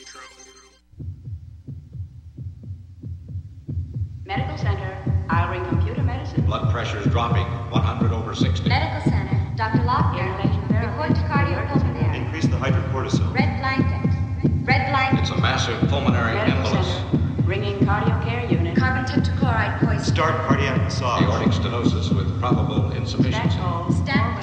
Medical Center, I'll ring computer medicine. Blood pressure is dropping, 100/60. Medical Center, Dr. Lockyer. Report to cardiopulmonary. Increase the hydrocortisone. Red blanket. Red blanket. It's a massive pulmonary Medical embolus. Center, ringing cardiocare unit. Carbon tetrachloride poison. Start cardiac massage. Aortic stenosis with probable insufficiency. That's all. Stand.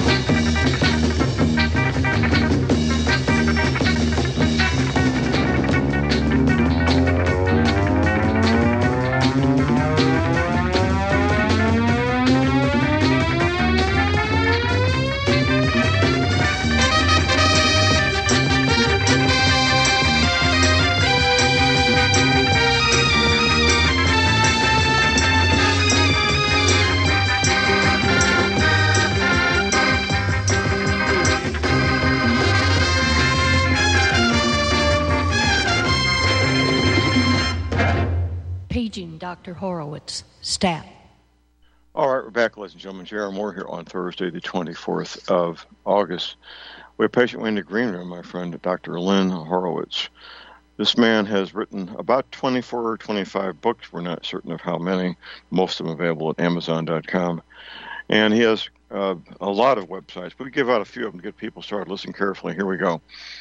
Paging Dr. Horowitz, stat. All right, we're back, ladies and gentlemen. J.R. Moore here on Thursday, the 24th of August. We have patiently in the green room, my friend, Dr. Lynn Horowitz. This man has written about 24 or 25 books. We're not certain of how many. Most of them available at Amazon.com. And he has a lot of websites, but we give out a few of them to get people started. Listen carefully. Here we go.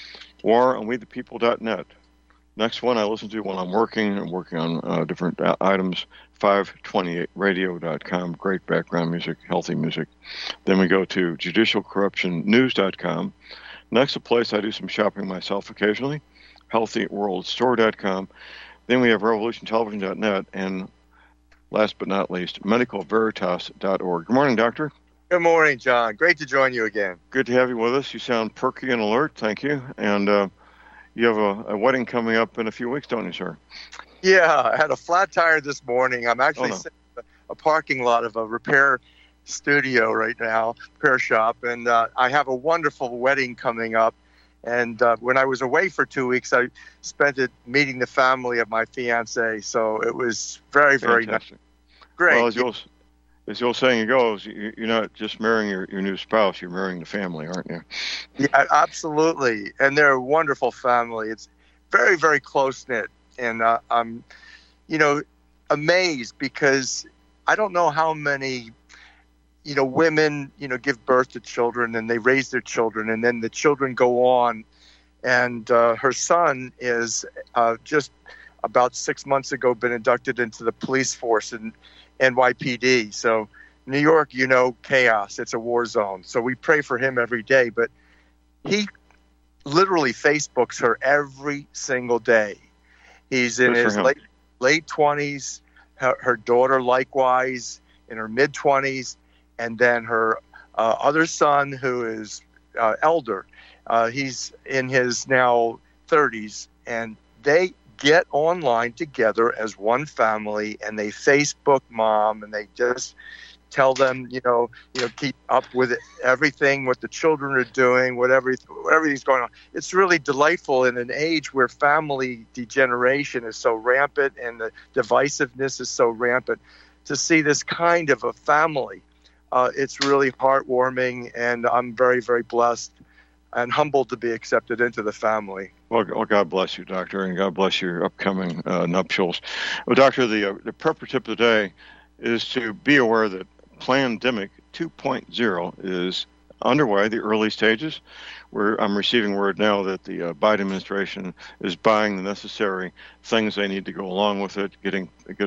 WarOnWeThePeople.net. Next one I listen to when I'm working on different items, 528radio.com, great background music, healthy music. Then we go to judicialcorruptionnews.com. Next, a place I do some shopping myself occasionally, healthyworldstore.com. Then we have revolutiontelevision.net, and last but not least, medicalveritas.org. Good morning, doctor. Good morning, John. Great to join you again. Good to have you with us. You sound perky and alert. Thank you. And you have a wedding coming up in a few weeks, don't you, sir? Yeah, I had a flat tire this morning. I'm actually sitting in a parking lot of a repair studio right now, repair shop, and I have a wonderful wedding coming up. And when I was away for 2 weeks, I spent it meeting the family of my fiance. So it was very, very nice. Great. Well, as the old saying goes, you're not just marrying your new spouse, you're marrying the family, aren't you? Yeah, absolutely. And they're a wonderful family. It's very, very close-knit. And I'm, amazed because I don't know how many, women, give birth to children and they raise their children and then the children go on. And her son is just about 6 months ago been inducted into the police force in NYPD. So New York, chaos. It's a war zone. So we pray for him every day. But he literally Facebooks her every single day. He's in his late 20s. Her daughter likewise in her mid-20s. And then her other son, who is elder, he's in his now 30s. And they get online together as one family, and they Facebook mom, and they just tell them, keep up with everything, what the children are doing, everything's going on. It's really delightful in an age where family degeneration is so rampant and the divisiveness is so rampant. To see this kind of a family, it's really heartwarming, and I'm very, very blessed and humbled to be accepted into the family. Well, God bless you, Doctor, and God bless your upcoming nuptials. Well, Doctor, the preparative of the day is to be aware that Plandemic 2.0 is underway, the early stages, where I'm receiving word now that the Biden administration is buying the necessary things they need to go along with it, getting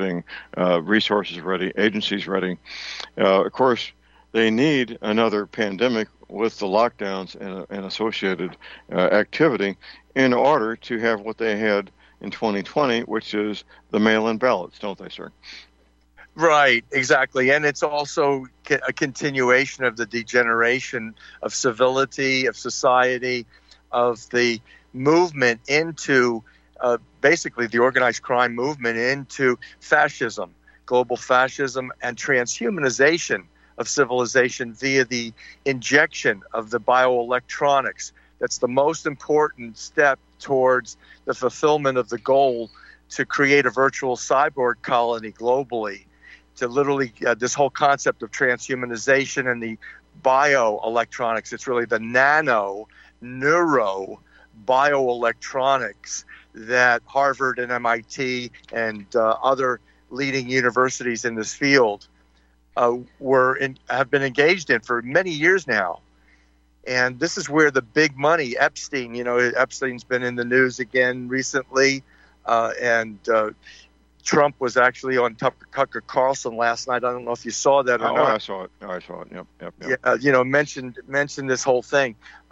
resources ready, agencies ready. Of course, they need another pandemic with the lockdowns and associated activity in order to have what they had in 2020, which is the mail-in ballots, don't they, sir? Right, exactly. And it's also a continuation of the degeneration of civility, of society, of the movement into basically the organized crime movement into fascism, global fascism, and transhumanization of civilization via the injection of the bioelectronics. That's the most important step towards the fulfillment of the goal to create a virtual cyborg colony globally, to literally this whole concept of transhumanization and the bioelectronics. It's really the neuro bioelectronics that Harvard and MIT and other leading universities in this field have been engaged in for many years now. And this is where the big money, Epstein, Epstein's been in the news again recently, and Trump was actually on Tucker Carlson last night. I don't know if you saw that or not. I saw it. Yep. Yeah, mentioned this whole thing.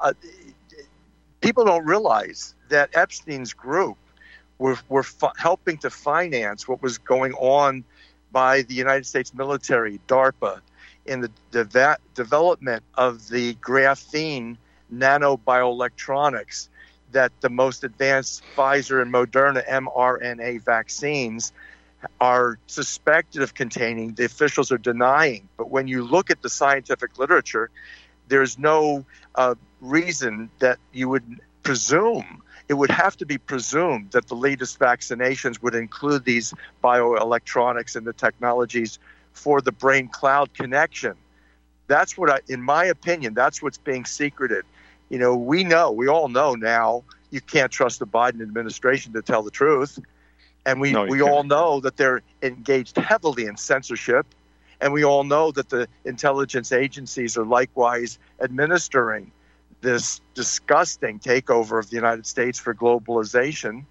People don't realize that Epstein's group were helping to finance what was going on by the United States military, DARPA, in the development of the graphene nanobioelectronics that the most advanced Pfizer and Moderna mRNA vaccines are suspected of containing. The officials are denying. But when you look at the scientific literature, there's no reason that you would presume. It would have to be presumed that the latest vaccinations would include these bioelectronics and the technologies for the brain-cloud connection. That's in my opinion, that's what's being secreted. We all know now you can't trust the Biden administration to tell the truth. And we all know that they're engaged heavily in censorship. And we all know that the intelligence agencies are likewise administering this disgusting takeover of the United States for globalization.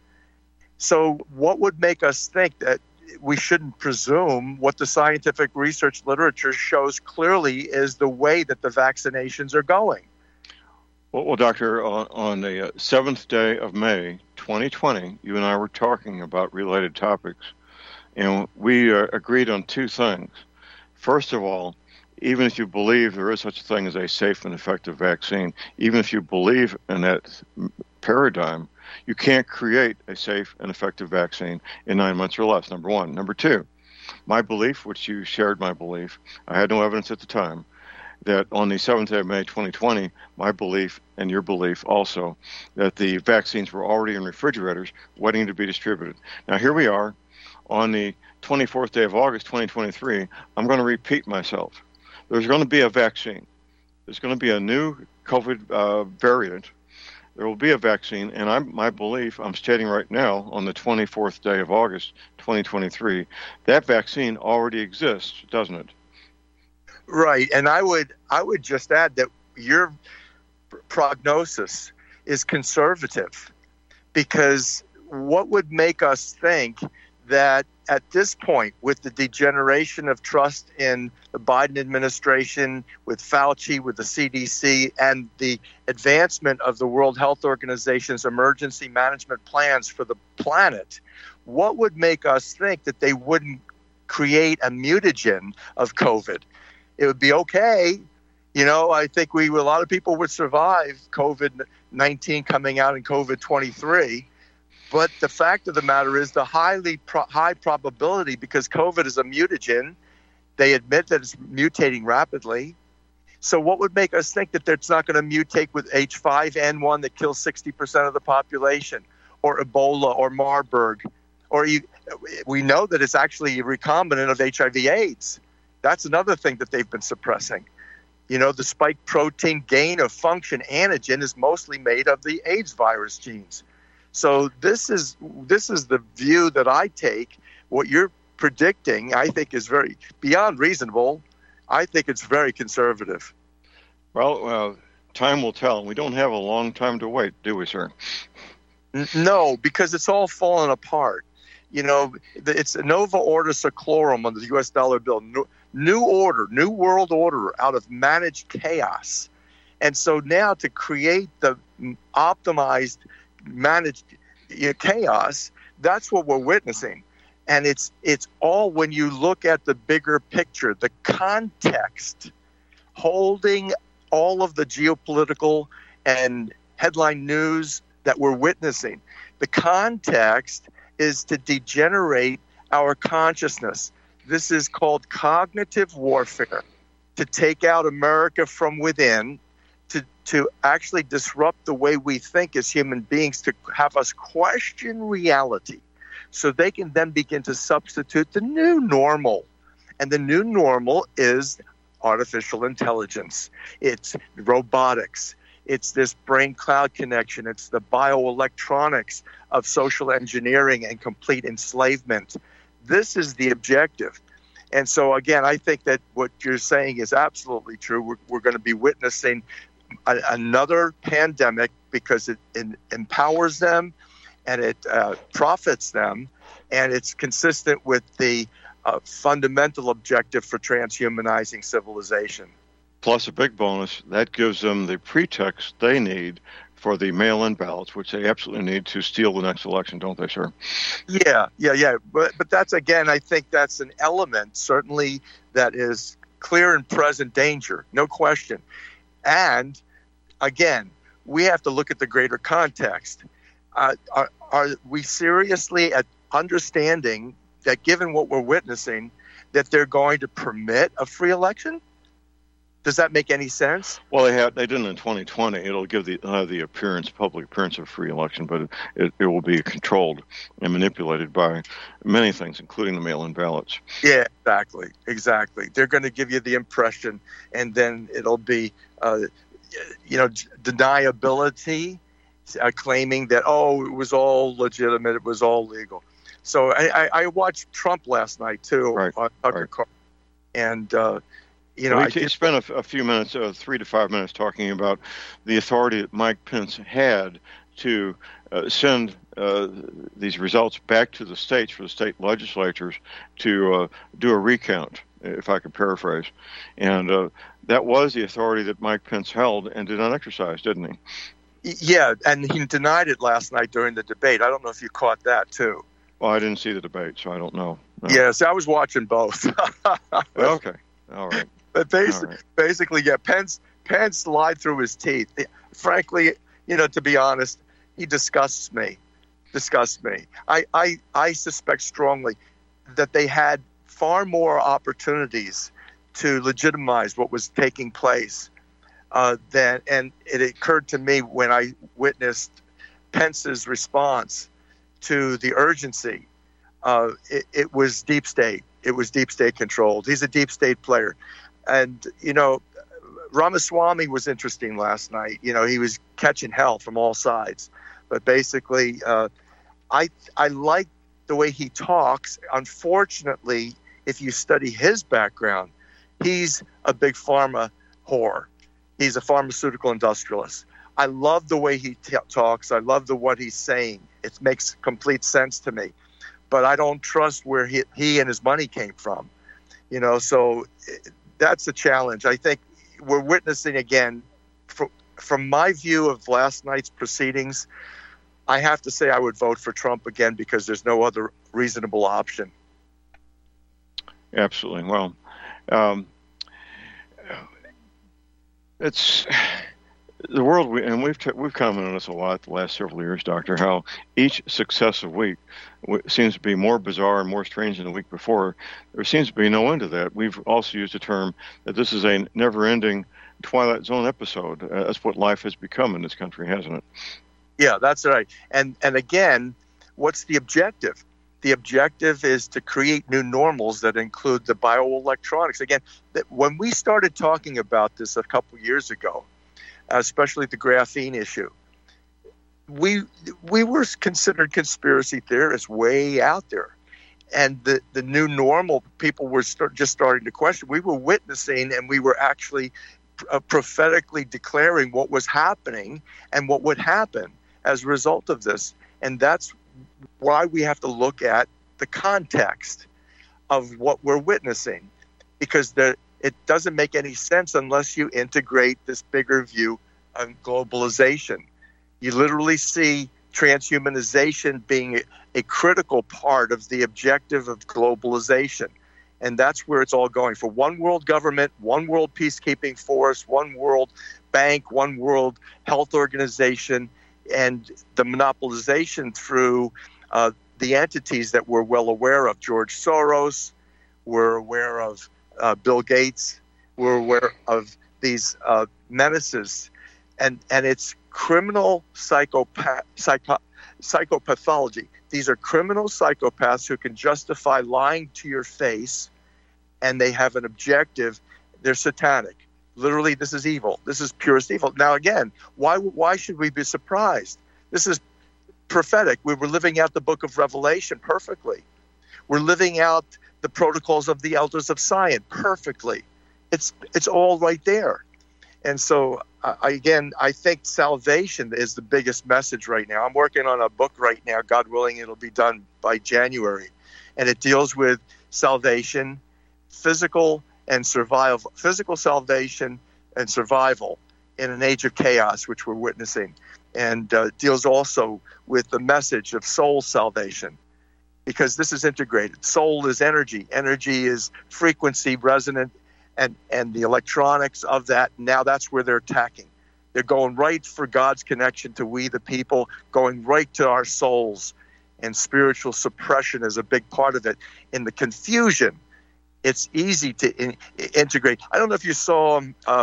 So what would make us think that we shouldn't presume what the scientific research literature shows clearly is the way that the vaccinations are going? Well, Doctor, on the 7th day of May, 2020, you and I were talking about related topics, and we agreed on two things. First of all, even if you believe there is such a thing as a safe and effective vaccine, even if you believe in that paradigm, you can't create a safe and effective vaccine in 9 months or less, number one. Number two, my belief, which you shared my belief, I had no evidence at the time, that on the 7th day of May 2020, my belief and your belief also, that the vaccines were already in refrigerators waiting to be distributed. Now, here we are on the 24th day of August 2023. I'm going to repeat myself. There's going to be a vaccine. There's going to be a new COVID variant. There will be a vaccine, and my belief, I'm stating right now, on the 24th day of August 2023, that vaccine already exists, doesn't it? Right, and I would just add that your prognosis is conservative, because what would make us think that at this point, with the degeneration of trust in the Biden administration, with Fauci, with the CDC, and the advancement of the World Health Organization's emergency management plans for the planet, what would make us think that they wouldn't create a mutagen of COVID? It would be okay. I think a lot of people would survive COVID-19 coming out in COVID-23. But the fact of the matter is the high probability, because COVID is a mutagen, they admit that it's mutating rapidly. So what would make us think that it's not going to mutate with H5N1 that kills 60% of the population, or Ebola, or Marburg? We know that it's actually recombinant of HIV/AIDS. That's another thing that they've been suppressing. The spike protein gain of function antigen is mostly made of the AIDS virus genes. So this is the view that I take. What you're predicting, I think, is very beyond reasonable. I think it's very conservative. Well, time will tell. We don't have a long time to wait, do we, sir? No, because it's all fallen apart. It's Nova Order Seclorum on the U.S. dollar bill. New order, new world order out of managed chaos. And so now to create the optimized managed chaos, that's what we're witnessing. And it's all, when you look at the bigger picture, the context holding all of the geopolitical and headline news that we're witnessing. The context is to degenerate our consciousness. This is called cognitive warfare, to take out America from within, to actually disrupt the way we think as human beings, to have us question reality, so they can then begin to substitute the new normal. And the new normal is artificial intelligence. It's robotics. It's this brain-cloud connection. It's the bioelectronics of social engineering and complete enslavement. This is the objective. And so, again, I think that what you're saying is absolutely true. We're going to be witnessing another pandemic because it empowers them and it profits them, and it's consistent with the fundamental objective for transhumanizing civilization. Plus a big bonus, that gives them the pretext they need for the mail-in ballots, which they absolutely need to steal the next election, don't they, sir? Yeah. But that's, again, I think that's an element, certainly, that is clear and present danger, no question. And, again, we have to look at the greater context. Are we seriously at understanding that, given what we're witnessing, that they're going to permit a free election? Does that make any sense? Well, they didn't in 2020. It'll give the public appearance of a free election, but it will be controlled and manipulated by many things, including the mail-in ballots. Yeah, exactly. They're going to give you the impression, and then it'll be, deniability, claiming that, it was all legitimate, it was all legal. So I watched Trump last night too, on Tucker Carlson, and he spent a few minutes, 3 to 5 minutes, talking about the authority that Mike Pence had to send these results back to the states for the state legislatures to do a recount, if I could paraphrase. And that was the authority that Mike Pence held and did not exercise, didn't he? Yeah, and he denied it last night during the debate. I don't know if you caught that too. Well, I didn't see the debate, so I don't know. No. Yes, I was watching both. Okay, all right. But basically, Pence lied through his teeth. Frankly, to be honest, he disgusts me. I suspect strongly that they had far more opportunities to legitimize what was taking place and it occurred to me when I witnessed Pence's response to the urgency. It was deep state. It was deep state controlled. He's a deep state player. And, Ramaswamy was interesting last night. He was catching hell from all sides. But basically, I like the way he talks. Unfortunately, if you study his background, he's a big pharma whore. He's a pharmaceutical industrialist. I love the way he talks. I love what he's saying. It makes complete sense to me. But I don't trust where he and his money came from. So that's a challenge. I think we're witnessing again, from my view of last night's proceedings, I have to say I would vote for Trump again because there's no other reasonable option. Absolutely. Well, it's the world, we've commented on this a lot the last several years, Doctor, how each successive week seems to be more bizarre and more strange than the week before. There seems to be no end to that. We've also used the term that this is a never-ending Twilight Zone episode. That's what life has become in this country, hasn't it? Yeah, that's right. And again, what's the objective? The objective is to create new normals that include the bioelectronics. Again, when we started talking about this a couple years ago, especially the graphene issue, we were considered conspiracy theorists way out there. And the new normal, people were just starting to question. We were witnessing, and we were actually prophetically declaring what was happening and what would happen as a result of this. And that's why we have to look at the context of what we're witnessing, because it doesn't make any sense unless you integrate this bigger view of globalization. You literally see transhumanization being a critical part of the objective of globalization. And that's where it's all going. For one world government, one world peacekeeping force, one world bank, one world health organization, and the monopolization through the entities that we're well aware of. George Soros, we're aware of Bill Gates, we're aware of these menaces. And it's criminal psychopathology. These are criminal psychopaths who can justify lying to your face, and they have an objective. They're satanic. Literally, this is evil. This is purest evil. Now, again, why should we be surprised? This is prophetic. We were living out the book of Revelation perfectly. We're living out the protocols of the elders of Zion perfectly. It's all right there. And so, I think salvation is the biggest message right now. I'm working on a book right now. God willing, it'll be done by January. And it deals with salvation, physical salvation and survival in an age of chaos, which we're witnessing. And deals also with the message of soul salvation, because this is integrated. Soul is energy. Energy is frequency, resonant, and the electronics of that. Now that's where they're attacking. They're going right for God's connection to we the people, going right to our souls. And spiritual suppression is a big part of it. In the confusion, it's easy to integrate. I don't know if you saw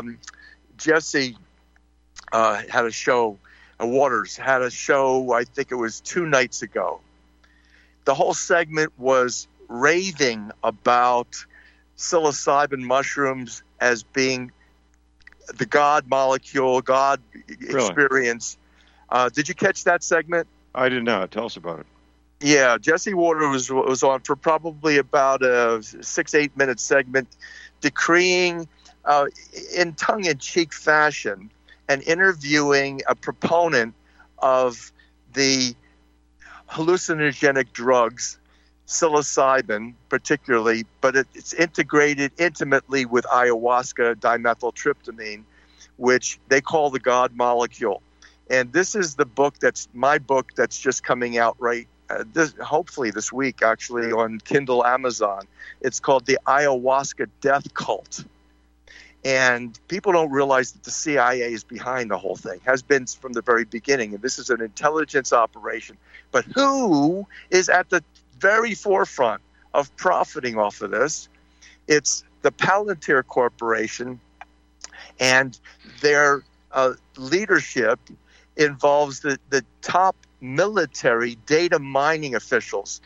Jesse had a show, Waters had a show, I think it was 2 nights ago. The whole segment was raving about psilocybin mushrooms as being the God molecule, God experience. Really? Did you catch that segment? I did not. Tell us about it. Yeah, Jesse Waters was on for probably about a 6-8 minute segment, decreeing in tongue-in-cheek fashion and interviewing a proponent of the hallucinogenic drugs, psilocybin particularly, but it's integrated intimately with ayahuasca, dimethyltryptamine, which they call the God molecule. And this is the book my book that's just coming out hopefully this week, actually, on Kindle Amazon. It's called The Ayahuasca Death Cult. And people don't realize that the CIA is behind the whole thing, has been from the very beginning. And this is an intelligence operation. But who is at the very forefront of profiting off of this? It's the Palantir Corporation, and their leadership involves the top military data mining officials.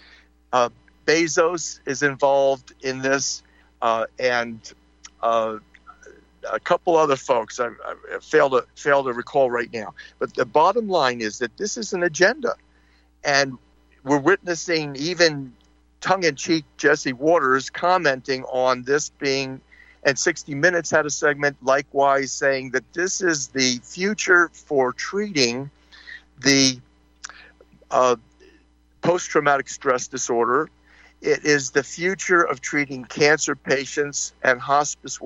Bezos is involved in this, and a couple other folks. I fail to recall right now. But the bottom line is that this is an agenda, and we're witnessing even tongue-in-cheek Jesse Waters commenting on this being. And 60 Minutes had a segment likewise saying that this is the future for treating the post-traumatic stress disorder. It is the future of treating cancer patients and hospice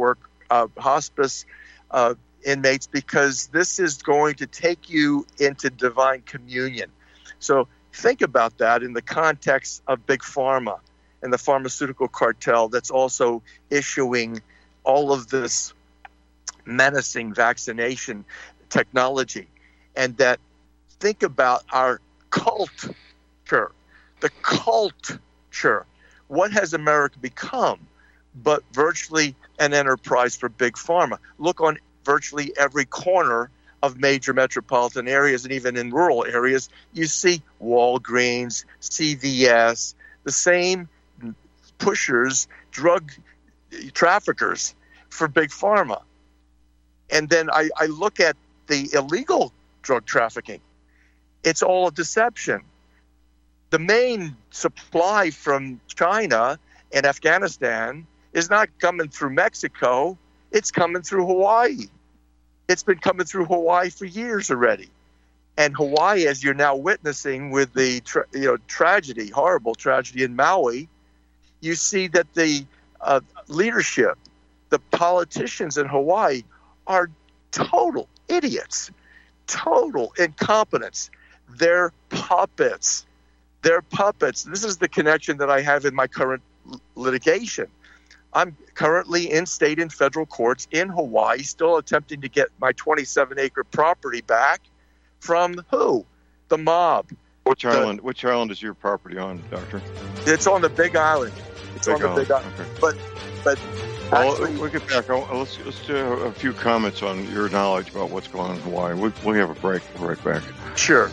inmates, because this is going to take you into divine communion. So think about that in the context of Big Pharma and the pharmaceutical cartel that's also issuing all of this menacing vaccination technology. And that think about our culture, the culture. What has America become but virtually an enterprise for Big Pharma? Look on virtually every corner of major metropolitan areas, and even in rural areas, you see Walgreens, CVS, the same pushers, drug traffickers for Big Pharma. And then I look at the illegal drug trafficking. It's all a deception. The main supply from China and Afghanistan is not coming through Mexico. It's coming through Hawaii. It's been coming through Hawaii for years already. And Hawaii, as you're now witnessing with the tragedy, horrible tragedy in Maui, you see that the leadership, the politicians in Hawaii are total idiots, total incompetence. They're puppets. They're puppets. This is the connection that I have in my current litigation. I'm currently in state and federal courts in Hawaii, still attempting to get my 27-acre property back from who? The mob. Which island? Which island is your property on, Doctor? It's on the Big Island. It's on the Big Island. Okay. But well, we'll get back. Let's do a few comments on your knowledge about what's going on in Hawaii. We'll have a break. We'll be right back. Sure.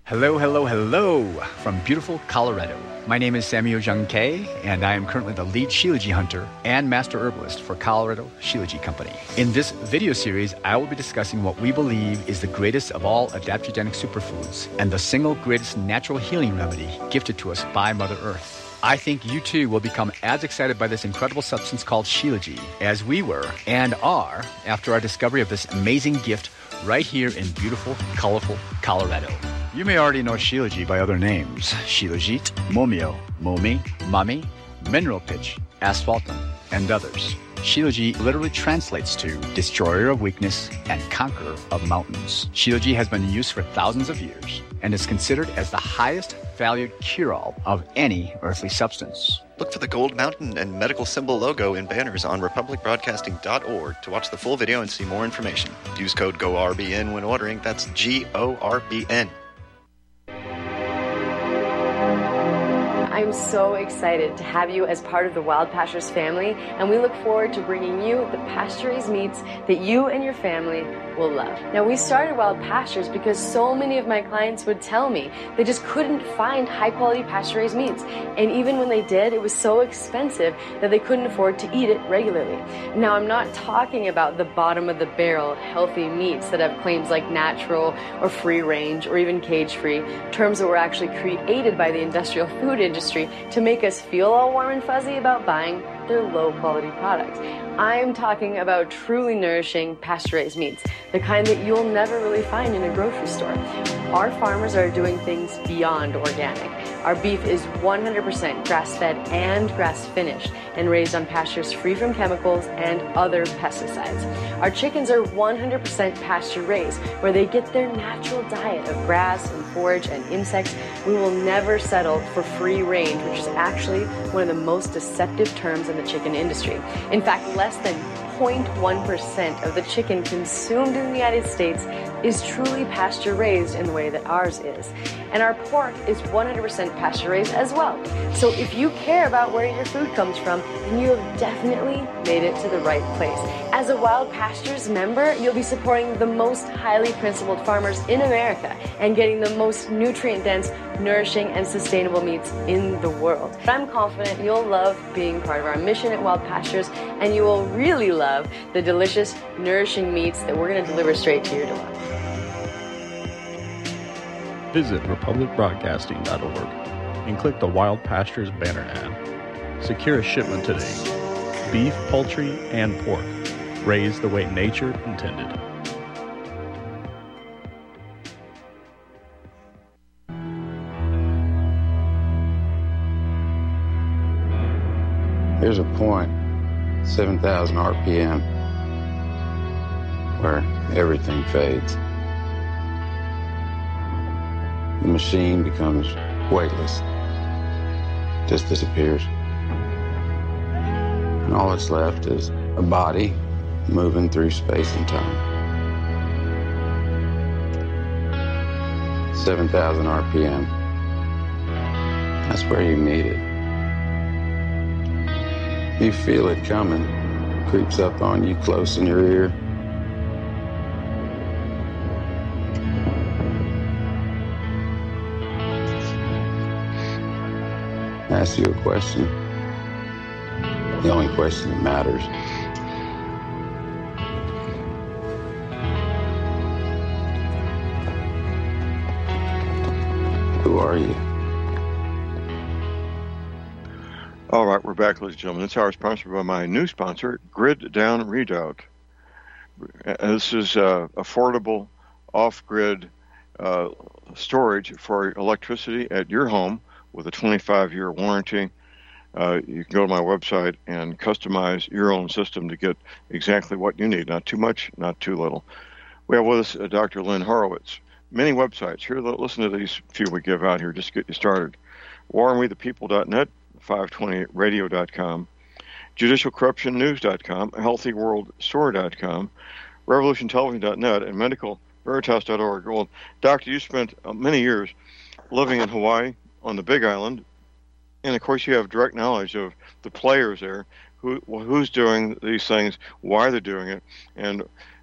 Hello, hello, hello from beautiful Colorado. My name is Samuel Jung Kei, and I am currently the lead Shilajit hunter and master herbalist for Colorado Shilajit Company. In this video series, I will be discussing what we believe is the greatest of all adaptogenic superfoods and the single greatest natural healing remedy gifted to us by Mother Earth. I think you too will become as excited by this incredible substance called Shilajit as we were and are after our discovery of this amazing gift right here in beautiful, colorful Colorado. You may already know Shilajit by other names: Shilajit, Momio, Momi, Mami, Mineral Pitch, Asphaltum, and others. Shilajit literally translates to destroyer of weakness and conqueror of mountains. Shilajit has been in use for thousands of years and is considered as the highest valued cure-all of any earthly substance. Look for the Gold Mountain and medical symbol logo in banners on republicbroadcasting.org to watch the full video and see more information. Use code GORBN when ordering. That's GORBN. I'm so excited to have you as part of the Wild Pastures family, and we look forward to bringing you the pasture-raised meats that you and your family will love. Now, we started Wild Pastures because so many of my clients would tell me they just couldn't find high-quality pasture-raised meats, and even when they did, it was so expensive that they couldn't afford to eat it regularly. Now, I'm not talking about the bottom-of-the-barrel healthy meats that have claims like natural or free-range or even cage-free, terms that were actually created by the industrial food industry to make us feel all warm and fuzzy about buying their low-quality products. I'm talking about truly nourishing pasture-raised meats, the kind that you'll never really find in a grocery store. Our farmers are doing things beyond organic. Our beef is 100% grass-fed and grass-finished and raised on pastures free from chemicals and other pesticides. Our chickens are 100% pasture-raised, where they get their natural diet of grass and forage and insects. We will never settle for free range, which is actually one of the most deceptive terms in the chicken industry. In fact, less than 0.1% of the chicken consumed in the United States is truly pasture-raised in the way that ours is. And our pork is 100% pasture-raised as well. So if you care about where your food comes from, then you have definitely made it to the right place. As a Wild Pastures member, you'll be supporting the most highly principled farmers in America and getting the most nutrient-dense, nourishing, and sustainable meats in the world. I'm confident you'll love being part of our mission at Wild Pastures, and you will really love the delicious, nourishing meats that we're going to deliver straight to your door. Visit republicbroadcasting.org and click the Wild Pastures banner ad. Secure a shipment today. Beef, poultry, and pork, raised the way nature intended. There's a point, 7,000 RPM, where everything fades. The machine becomes weightless, just disappears. And all that's left is a body moving through space and time. 7,000 RPM. That's where you meet it. You feel it coming, creeps up on you close in your ear. Ask you a question, the only question that matters. Who are you? All right, we're back, ladies and gentlemen. This hour is sponsored by my new sponsor, Grid Down Redoubt. This is affordable, off-grid storage for electricity at your home with a 25-year warranty. You can go to my website and customize your own system to get exactly what you need. Not too much, not too little. We have with us Dr. Lynn Horowitz. Many websites. Here, listen to these few we give out here just to get you started. WarWeThePeople.net, 520radio.com, JudicialCorruptionNews.com, HealthyWorldStore.com, RevolutionTelevision.net, and MedicalVeritas.org. Well, Doctor, you spent many years living in Hawaii on the Big Island, and of course you have direct knowledge of the players there, who's doing these things, why they're doing it, and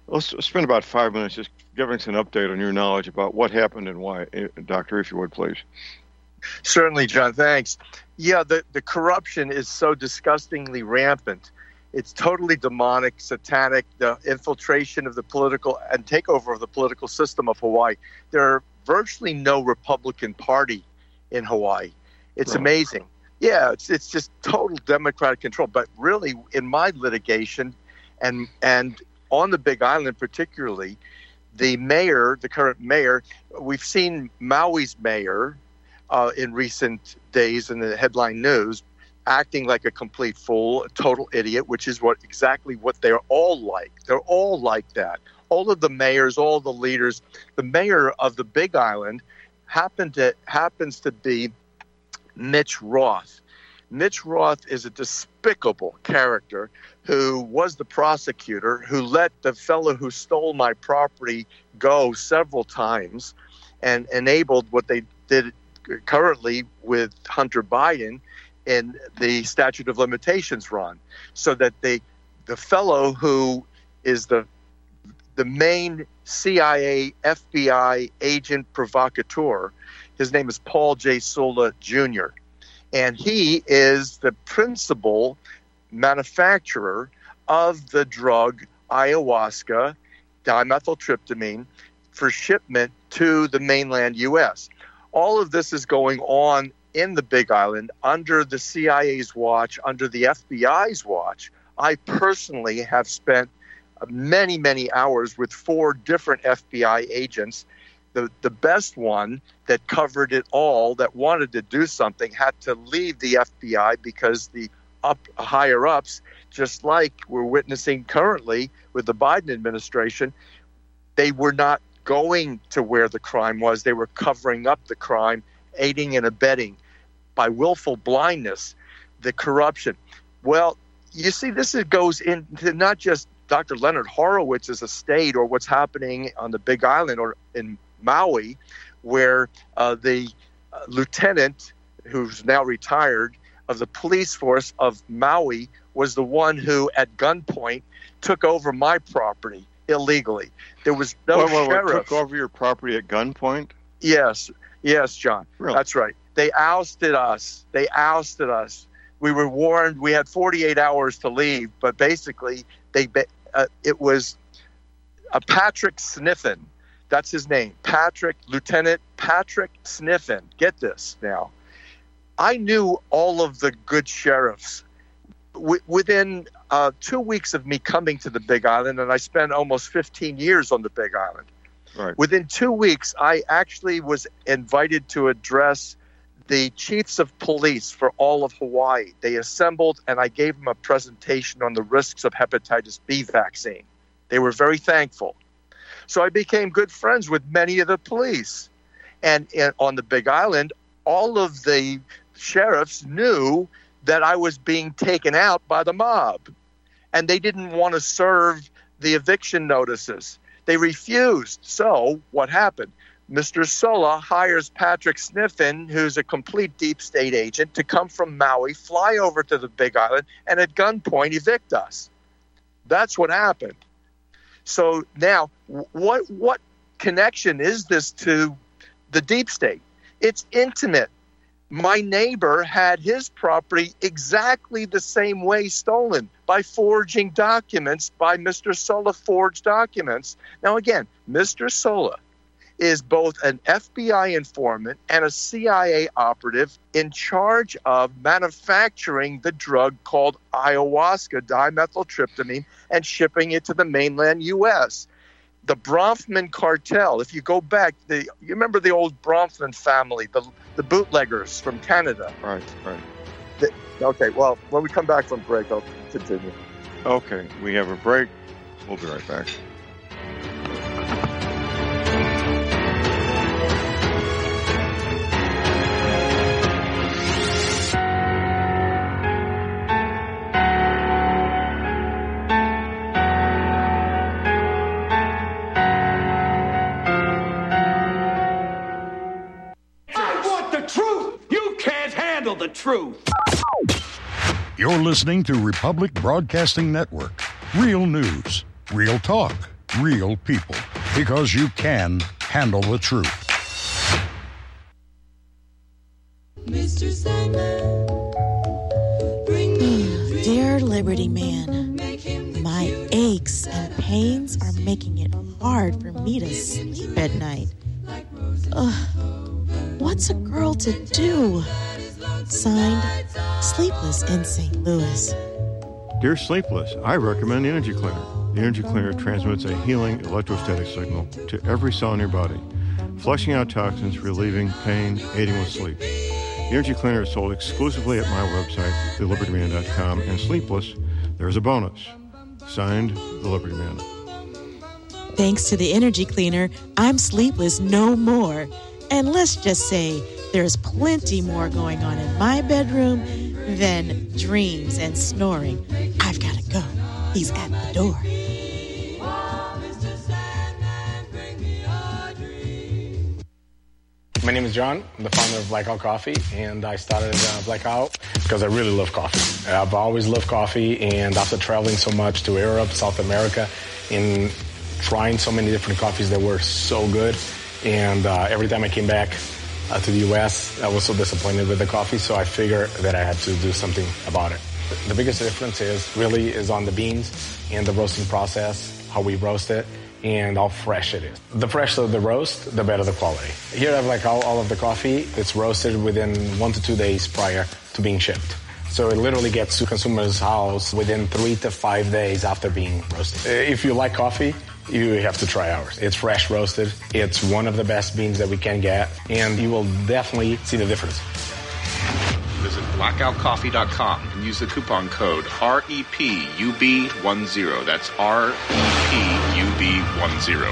Let's spend about 5 minutes just giving us an update on your knowledge about what happened and why, Doctor, if you would, please. Certainly, John. Thanks. Yeah, the corruption is so disgustingly rampant. It's totally demonic, satanic, the infiltration of the political and takeover of the political system of Hawaii. There are virtually no Republican Party in Hawaii. It's amazing. Yeah, it's just total Democratic control. But really, in my litigation and on the Big Island particularly, the mayor, the current mayor, we've seen Maui's mayor in recent days in the headline news, acting like a complete fool, a total idiot, which is exactly what they're all like. They're all like that. All of the mayors, all the leaders. The mayor of the Big Island happens to be Mitch Roth. Mitch Roth is a despicable character who was the prosecutor, who let the fellow who stole my property go several times and enabled what they did currently with Hunter Biden in the statute of limitations run, so that the fellow who is the main CIA FBI agent provocateur, his name is Paul J. Sola Jr., and he is the principal manufacturer of the drug ayahuasca, dimethyltryptamine, for shipment to the mainland U.S. All of this is going on in the Big Island under the CIA's watch, under the FBI's watch. I personally have spent many, many hours with 4 different FBI agents. The best one that covered it all, that wanted to do something, had to leave the FBI because the higher-ups, just like we're witnessing currently with the Biden administration, they were not going to where the crime was. They were covering up the crime, aiding and abetting by willful blindness, the corruption. Well, you see, goes into not just Dr. Leonard Horowitz's estate or what's happening on the Big Island or in Maui, where the lieutenant, who's now retired, of the police force of Maui was the one who, at gunpoint, took over my property illegally. There was no sheriff. Took over your property at gunpoint? Yes, John. Really? That's right. They ousted us. We were warned. We had 48 hours to leave, but basically, it was Patrick Sniffen. That's his name, Lieutenant Patrick Sniffen. Get this now. I knew all of the good sheriffs. Within 2 weeks of me coming to the Big Island, and I spent almost 15 years on the Big Island. Right. Within 2 weeks, I actually was invited to address the chiefs of police for all of Hawaii. They assembled, and I gave them a presentation on the risks of hepatitis B vaccine. They were very thankful. So I became good friends with many of the police. And on the Big Island, all of the sheriffs knew that I was being taken out by the mob. And they didn't want to serve the eviction notices. They refused. So what happened? Mr. Sola hires Patrick Sniffen, who's a complete deep state agent, to come from Maui, fly over to the Big Island, and at gunpoint evict us. That's what happened. So now, what connection is this to the deep state? It's intimate. My neighbor had his property exactly the same way stolen, by forging documents, by Mr. Sola forged documents. Now again, Mr. Sola is both an FBI informant and a CIA operative in charge of manufacturing the drug called ayahuasca, dimethyltryptamine, and shipping it to the mainland U.S. The Bronfman cartel, if you go back, you remember the old Bronfman family, the bootleggers from Canada. Right. Okay, well, when we come back from break, I'll continue. Okay, we have a break. We'll be right back. The truth. You're listening to Republic Broadcasting Network. Real news, real talk, real people, because you can handle the truth. Mr. Sandman, bring me dear Liberty Man, my aches and pains are making it hard for me to sleep at night. What's a girl to do? Signed, Sleepless in St. Louis. Dear Sleepless, I recommend the Energy Cleaner. The Energy Cleaner transmits a healing electrostatic signal to every cell in your body, flushing out toxins, relieving pain, aiding with sleep. The Energy Cleaner is sold exclusively at my website, thelibertyman.com, and Sleepless, there's a bonus. Signed, The Liberty Man. Thanks to the Energy Cleaner, I'm sleepless no more. And let's just say there's plenty more going on in my bedroom than dreams and snoring. I've got to go. He's at the door. My name is John. I'm the founder of Blackout Coffee, and I started Blackout because I really love coffee. I've always loved coffee, and after traveling so much to Europe, South America, and trying so many different coffees that were so good, and every time I came back to the U.S., I was so disappointed with the coffee, so I figured that I had to do something about it. The biggest difference is on the beans and the roasting process, how we roast it, and how fresh it is. The fresher the roast, the better the quality. Here I have all of the coffee. It's roasted within 1 to 2 days prior to being shipped. So it literally gets to consumer's house within 3 to 5 days after being roasted. If you like coffee, you have to try ours. It's fresh roasted. It's one of the best beans that we can get, and you will definitely see the difference. Visit blackoutcoffee.com and use the coupon code REPUB10. That's REPUB10.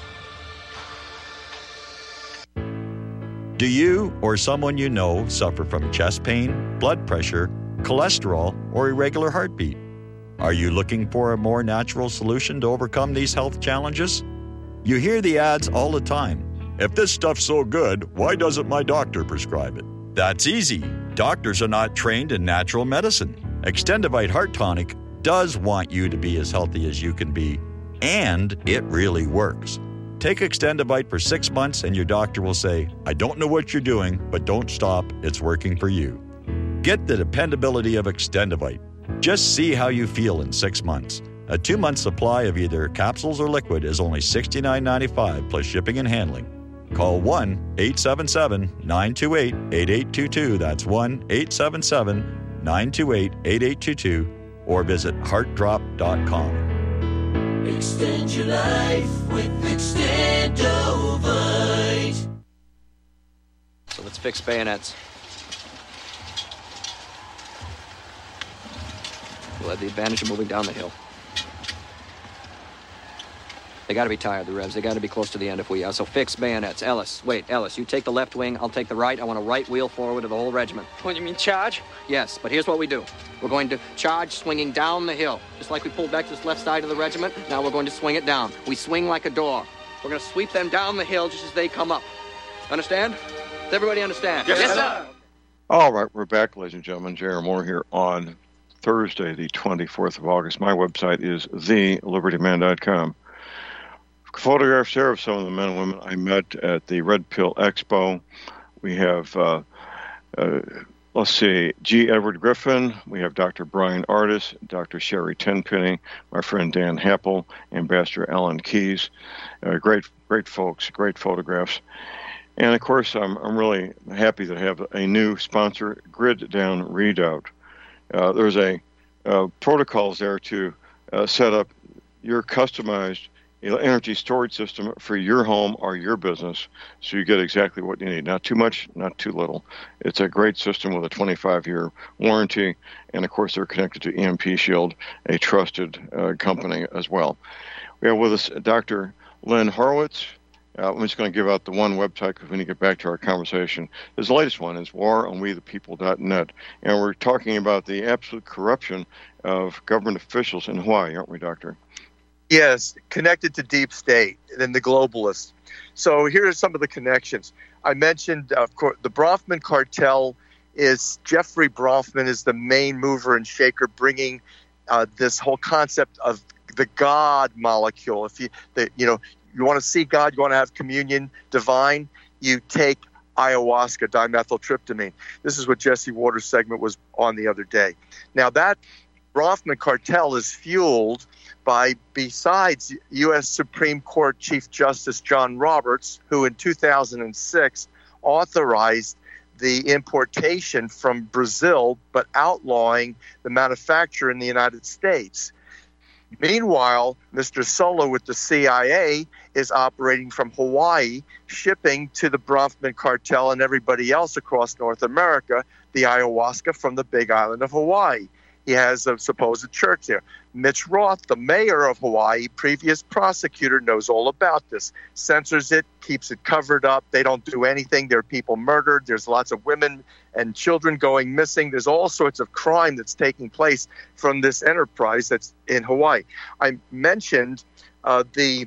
Do you or someone you know suffer from chest pain, blood pressure, cholesterol, or irregular heartbeat? Are you looking for a more natural solution to overcome these health challenges? You hear the ads all the time. If this stuff's so good, why doesn't my doctor prescribe it? That's easy. Doctors are not trained in natural medicine. Extendivite Heart Tonic does want you to be as healthy as you can be, and it really works. Take Extendivite for 6 months and your doctor will say, I don't know what you're doing, but don't stop. It's working for you. Get the dependability of Extendivite. Just see how you feel in 6 months. A 2-month supply of either capsules or liquid is only $69.95 plus shipping and handling. Call 1-877-928-8822. That's 1-877-928-8822. Or visit heartdrop.com. Extend your life with Extendovite. So let's fix bayonets. We'll have the advantage of moving down the hill. They got to be tired, the Revs. They got to be close to the end if we are. So fix bayonets. Ellis, you take the left wing. I'll take the right. I want a right wheel forward of the whole regiment. What, you mean charge? Yes, but here's what we do. We're going to charge swinging down the hill. Just like we pulled back this left side of the regiment, now we're going to swing it down. We swing like a door. We're going to sweep them down the hill just as they come up. Understand? Does everybody understand? Yes, sir. All right, we're back, ladies and gentlemen. Jerry Moore here on Thursday, the 24th of August. My website is thelibertyman.com. Photographs there of some of the men and women I met at the Red Pill Expo. We have, G. Edward Griffin. We have Dr. Brian Artis, Dr. Sherry Tenpenny, my friend Dan Happel, Ambassador Alan Keyes. Great folks, great photographs. And, of course, I'm really happy to have a new sponsor, Grid Down Readout. There's a protocols there to set up your customized energy storage system for your home or your business, so you get exactly what you need. Not too much, not too little. It's a great system with a 25-year warranty, and of course they're connected to EMP Shield, a trusted company as well. We have with us Dr. Lynn Horowitz. I'm just going to give out the one website because we need to get back to our conversation. The latest one is waronwethepeople.net, and we're talking about the absolute corruption of government officials in Hawaii, aren't we, Doctor? Yes, connected to deep state and the globalists. So here are some of the connections. I mentioned, of course, the Bronfman cartel is Jeffrey Bronfman is the main mover and shaker, bringing this whole concept of the God molecule. If you want to see God, you want to have communion divine, you take ayahuasca, dimethyltryptamine. This is what Jesse Waters' segment was on the other day. Now, that Bronfman cartel is fueled by, besides U.S. Supreme Court Chief Justice John Roberts, who in 2006 authorized the importation from Brazil, but outlawing the manufacture in the United States. Meanwhile, Mr. Solo with the CIA is operating from Hawaii, shipping to the Bronfman cartel and everybody else across North America the ayahuasca from the Big Island of Hawaii. He has a supposed church there. Mitch Roth, the mayor of Hawaii, previous prosecutor, knows all about this. Censors it, keeps it covered up. They don't do anything. There are people murdered. There's lots of women and children going missing. There's all sorts of crime that's taking place from this enterprise that's in Hawaii. I mentioned the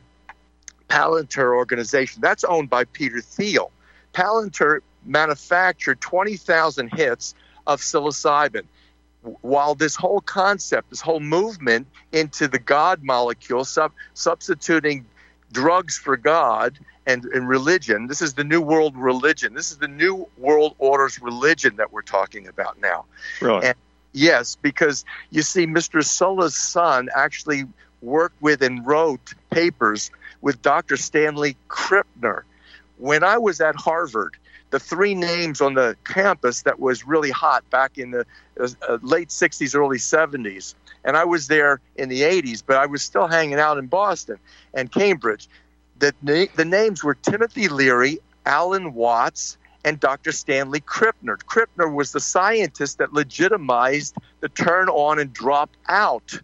Palantir organization. That's owned by Peter Thiel. Palantir manufactured 20,000 hits of psilocybin. While this whole concept, this whole movement into the God molecule, substituting drugs for God and religion, this is the New World religion. This is the New World Order's religion that we're talking about now. Really? And yes, because you see, Mr. Solo's son actually worked with and wrote papers with Dr. Stanley Krippner. When I was at Harvard, the three names on the campus that was really hot back in the late 60s, early 70s. And I was there in the 80s, but I was still hanging out in Boston and Cambridge. The names were Timothy Leary, Alan Watts, and Dr. Stanley Krippner. Krippner was the scientist that legitimized the turn on and drop out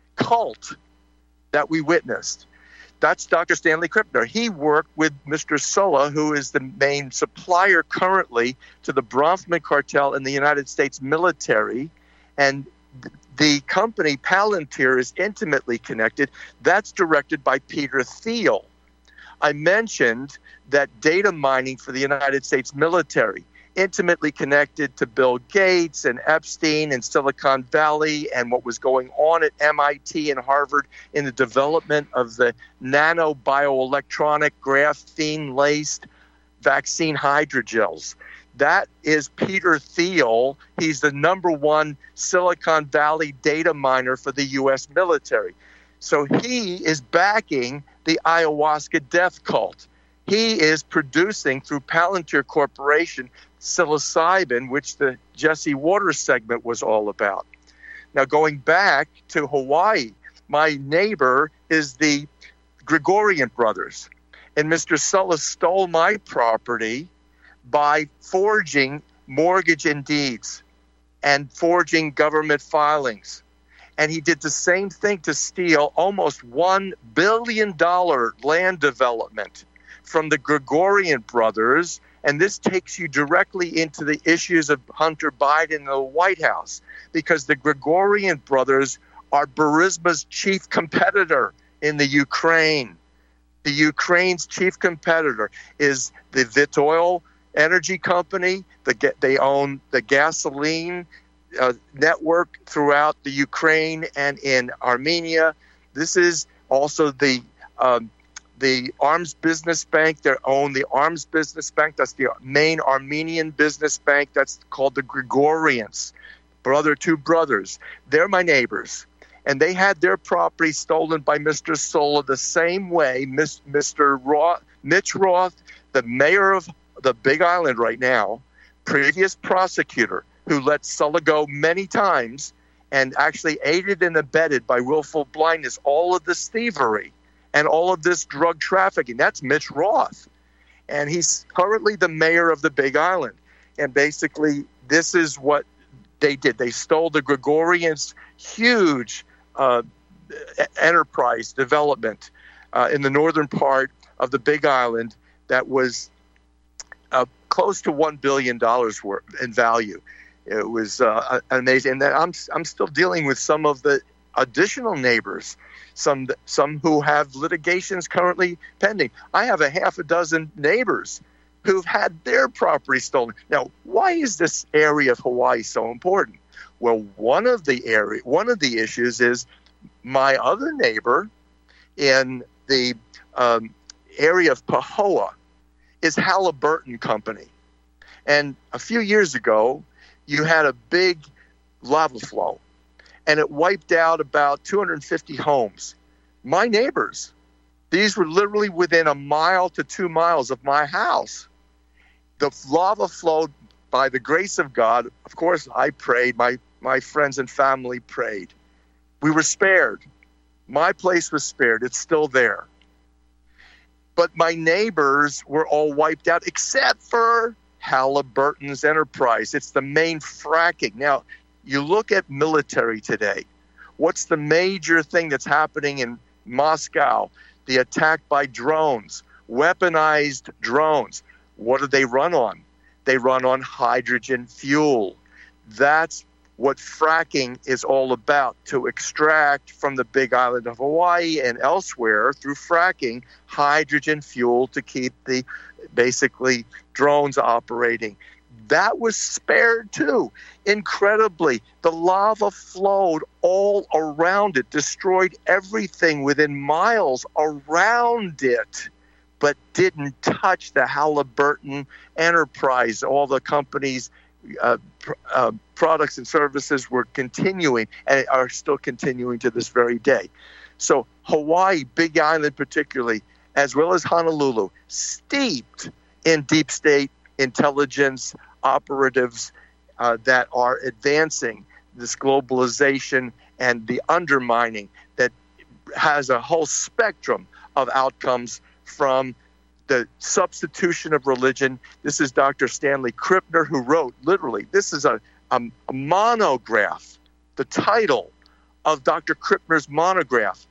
cult that we witnessed. That's Dr. Stanley Krippner. He worked with Mr. Sola, who is the main supplier currently to the Bronfman cartel in the United States military. And the company Palantir is intimately connected. That's directed by Peter Thiel. I mentioned that data mining for the United States military, intimately connected to Bill Gates and Epstein and Silicon Valley and what was going on at MIT and Harvard in the development of the nanobioelectronic graphene-laced vaccine hydrogels. That is Peter Thiel. He's the number one Silicon Valley data miner for the U.S. military. So he is backing the ayahuasca death cult. He is producing through Palantir Corporation psilocybin, which the Jesse Waters segment was all about. Now, going back to Hawaii, my neighbor is the Gregorian brothers. And Mr. Sulla stole my property by forging mortgage and deeds and forging government filings. And he did the same thing to steal almost $1 billion land development from the Gregorian brothers. And this takes you directly into the issues of Hunter Biden and the White House, because the Gregorian brothers are Burisma's chief competitor in the Ukraine. The Ukraine's chief competitor is the Vitoil Energy Company. They own the gasoline network throughout the Ukraine and in Armenia. This is also the Arms Business Bank. They own the Arms Business Bank. That's the main Armenian business bank. That's called the Gregorians. Two brothers. They're my neighbors. And they had their property stolen by Mr. Sola the same way Mr. Mitch Roth, the mayor of the Big Island right now, previous prosecutor, who let Sulla go many times and actually aided and abetted by willful blindness all of this thievery and all of this drug trafficking. That's Mitch Roth. And he's currently the mayor of the Big Island. And basically, this is what they did. They stole the Gregorians' huge enterprise development in the northern part of the Big Island that was close to $1 billion worth in value. It was amazing. And then I'm still dealing with some of the additional neighbors, some who have litigations currently pending. I have a half a dozen neighbors who've had their property stolen. Now, why is this area of Hawaii so important? Well, one of the issues is my other neighbor in the area of Pahoa is Halliburton Company. And a few years ago, you had a big lava flow, and it wiped out about 250 homes. My neighbors, these were literally within 1 mile to 2 miles of my house. The lava flowed by the grace of God. Of course, I prayed. My friends and family prayed. We were spared. My place was spared. It's still there. But my neighbors were all wiped out except for Halliburton's enterprise. It's the main fracking. Now, you look at military today. What's the major thing that's happening in Moscow? The attack by drones, weaponized drones. What do they run on? They run on hydrogen fuel. That's what fracking is all about, to extract from the big island of Hawaii and elsewhere through fracking hydrogen fuel to keep the basically drones operating. That was spared too. Incredibly, the lava flowed all around it, destroyed everything within miles around it, but didn't touch the Halliburton enterprise. All the companies' products and services were continuing and are still continuing to this very day. So Hawaii, Big Island particularly, as well as Honolulu, steeped in deep state intelligence operatives that are advancing this globalization and the undermining that has a whole spectrum of outcomes, from the substitution of religion. This is Dr. Stanley Krippner, who wrote, literally, this is a monograph. The title of Dr. Krippner's monograph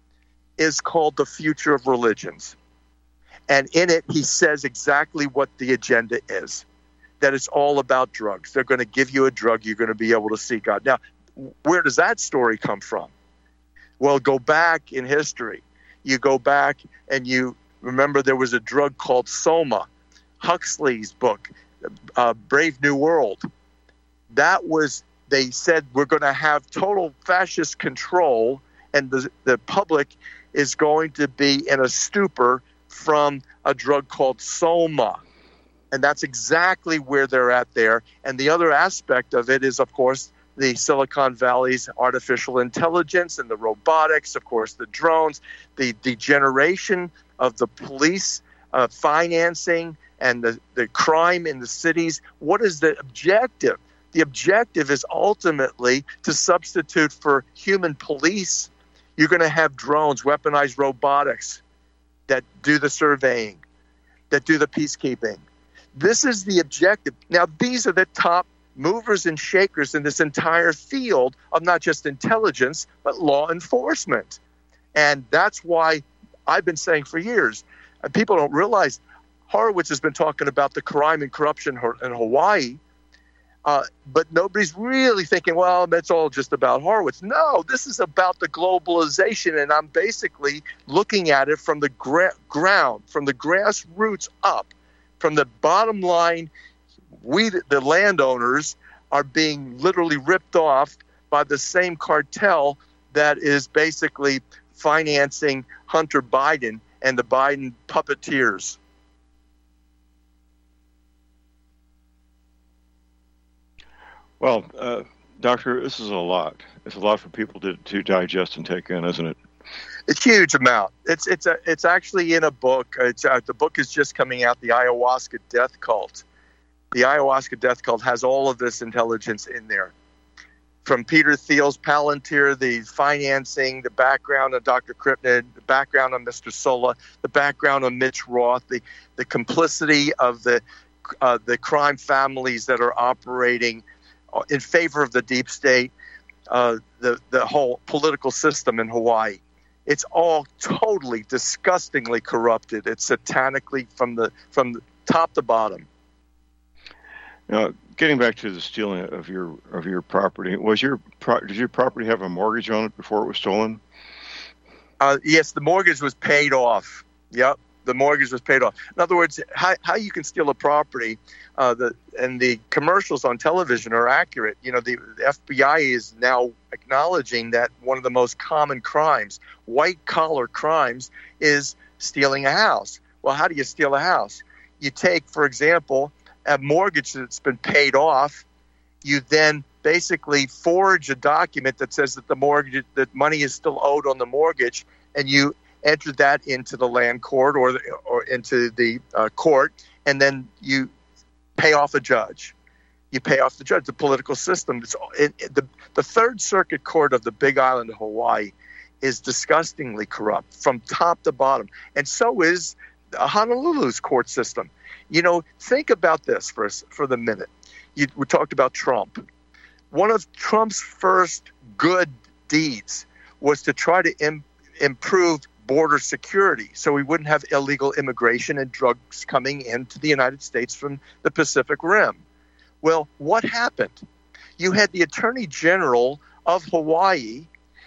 is called The Future of Religions. And in it, he says exactly what the agenda is, that it's all about drugs. They're going to give you a drug. You're going to be able to see God. Now, where does that story come from? Well, go back in history. You go back and you remember there was a drug called Soma, Huxley's book, Brave New World. That was, they said, we're going to have total fascist control, and the public is going to be in a stupor from a drug called Soma. And that's exactly where they're at there. And the other aspect of it is, of course, the Silicon Valley's artificial intelligence and the robotics, of course, the drones, the degeneration of the police financing and the crime in the cities. What is the objective? The objective is ultimately to substitute for human police. You're going to have drones, weaponized robotics that do the surveying, that do the peacekeeping. This is the objective. Now, these are the top movers and shakers in this entire field of not just intelligence, but law enforcement. And that's why I've been saying for years, and people don't realize, Horowitz has been talking about the crime and corruption in Hawaii, but nobody's really thinking, well, that's all just about Horowitz. No, this is about the globalization, and I'm basically looking at it from the ground, from the grassroots up. From the bottom line, we, the landowners, are being literally ripped off by the same cartel that is basically financing Hunter Biden and the Biden puppeteers. Well, Doctor, this is a lot. It's a lot for people to digest and take in, isn't it? It's a huge amount. It's actually in a book. The book is just coming out, The Ayahuasca Death Cult. The Ayahuasca Death Cult has all of this intelligence in there. From Peter Thiel's Palantir, the financing, the background of Dr. Krippner, the background of Mr. Sola, the background of Mitch Roth, the complicity of the crime families that are operating in favor of the deep state, the whole political system in Hawaii. It's all totally, disgustingly corrupted. It's satanically from the top to bottom. Now, getting back to the stealing of your property, did your property have a mortgage on it before it was stolen? Yes, the mortgage was paid off. Yep, the mortgage was paid off. In other words, how you can steal a property, and the commercials on television are accurate. You know, the FBI is now acknowledging that one of the most common crimes, white-collar crimes, is stealing a house. Well, how do you steal a house? You take, for example, a mortgage that's been paid off. You then basically forge a document that says that that money is still owed on the mortgage, and you enter that into the land court or into the court, and then you pay off a judge. You pay off the judge. The political system. The Third Circuit Court of the Big Island of Hawaii is disgustingly corrupt from top to bottom, and so is Honolulu's court system. Think about this for the minute. We talked about Trump. One of Trump's first good deeds was to try to improve border security so we wouldn't have illegal immigration and drugs coming into the United States from the Pacific Rim. Well, what happened? You had the Attorney General of Hawaii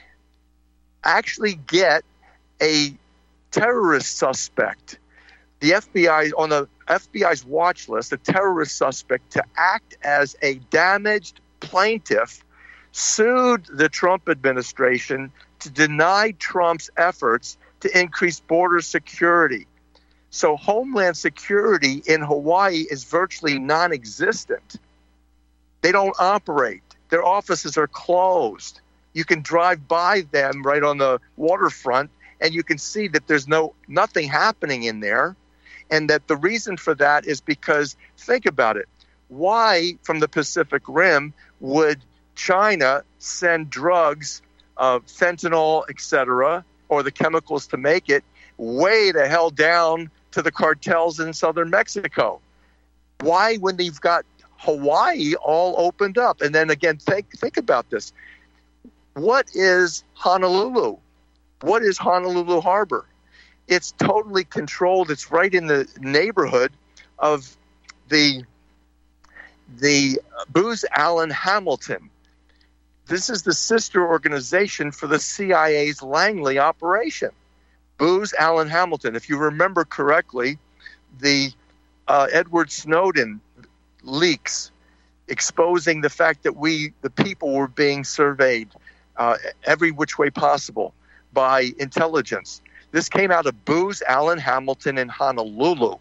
actually get a terrorist suspect, the FBI, on the FBI's watch list, a terrorist suspect, to act as a damaged plaintiff, sued the Trump administration to deny Trump's efforts to increase border security. So Homeland Security in Hawaii is virtually non-existent. They don't operate. Their offices are closed. You can drive by them right on the waterfront, and you can see that there's nothing happening in there. And that the reason for that is because, think about it, why from the Pacific Rim would China send drugs, fentanyl, etc., or the chemicals to make it, way the hell down to the cartels in southern Mexico? Why, when they've got Hawaii all opened up? And then again, think about this. What is Honolulu? What is Honolulu Harbor? It's totally controlled. It's right in the neighborhood of the Booz Allen Hamilton. This is the sister organization for the CIA's Langley operation. Booz Allen Hamilton. If you remember correctly, the Edward Snowden leaks exposing the fact that the people were being surveyed every which way possible by intelligence. This came out of Booz Allen Hamilton in Honolulu.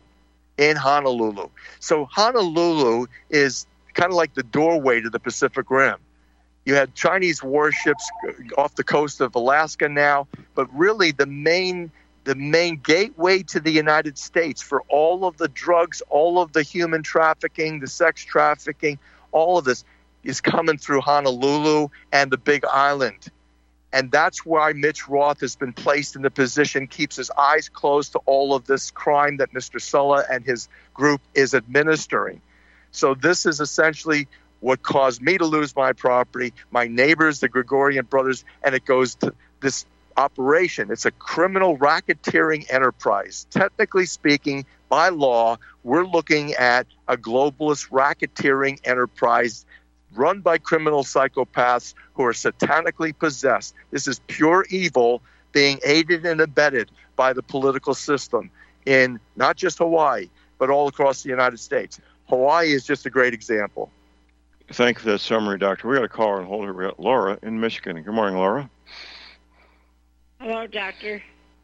So Honolulu is kind of like the doorway to the Pacific Rim. You had Chinese warships off the coast of Alaska now, but really the main gateway to the United States for all of the drugs, all of the human trafficking, the sex trafficking, all of this is coming through Honolulu and the Big Island. And that's why Mitch Roth has been placed in the position, keeps his eyes closed to all of this crime that Mr. Sulla and his group is administering. So this is essentially what caused me to lose my property, my neighbors, the Gregorian brothers, and it goes to this operation. It's a criminal racketeering enterprise. Technically speaking, by law, we're looking at a globalist racketeering enterprise run by criminal psychopaths who are satanically possessed. This is pure evil being aided and abetted by the political system in not just Hawaii, but all across the United States. Hawaii is just a great example. Thank you for that summary, Doctor. We got a caller on hold here. We got Laura in Michigan. Good morning, Laura. Hello, Doctor.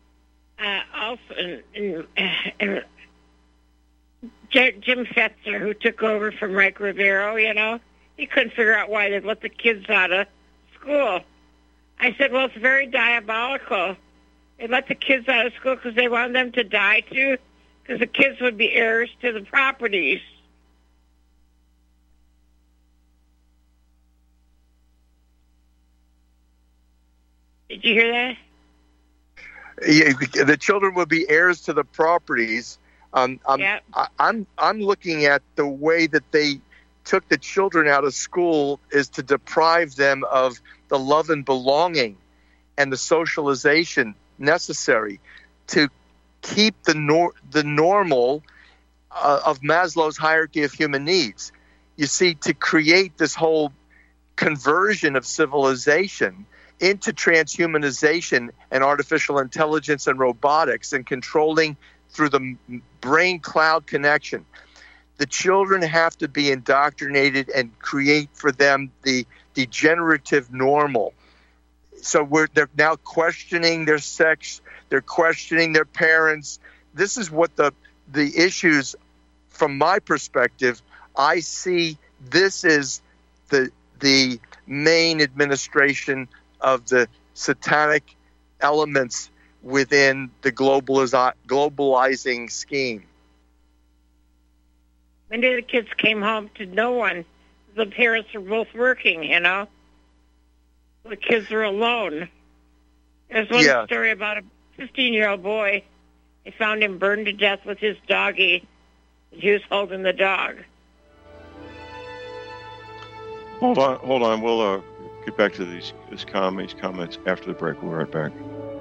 Jim Fetzer, who took over from Mike Rivero, he couldn't figure out why they'd let the kids out of school. I said, well, it's very diabolical. They let the kids out of school because they wanted them to die too, because the kids would be heirs to the properties. Did you hear that? Yeah, the children would be heirs to the properties. I'm looking at the way that they took the children out of school is to deprive them of the love and belonging and the socialization necessary to keep the normal of Maslow's hierarchy of human needs. You see, to create this whole conversion of civilization into transhumanization and artificial intelligence and robotics and controlling through the brain-cloud connection. The children have to be indoctrinated and create for them the degenerative normal. So they're now questioning their sex. They're questioning their parents. This is what the issues, from my perspective, I see this is the main administration of the satanic elements within the globalizing scheme. Many of the kids came home to no one. The parents were both working, you know. The kids were alone. There's one story about a 15-year-old boy. They found him burned to death with his doggie. He was holding the dog. Hold on. We'll get back to these comments after the break. We'll be right back.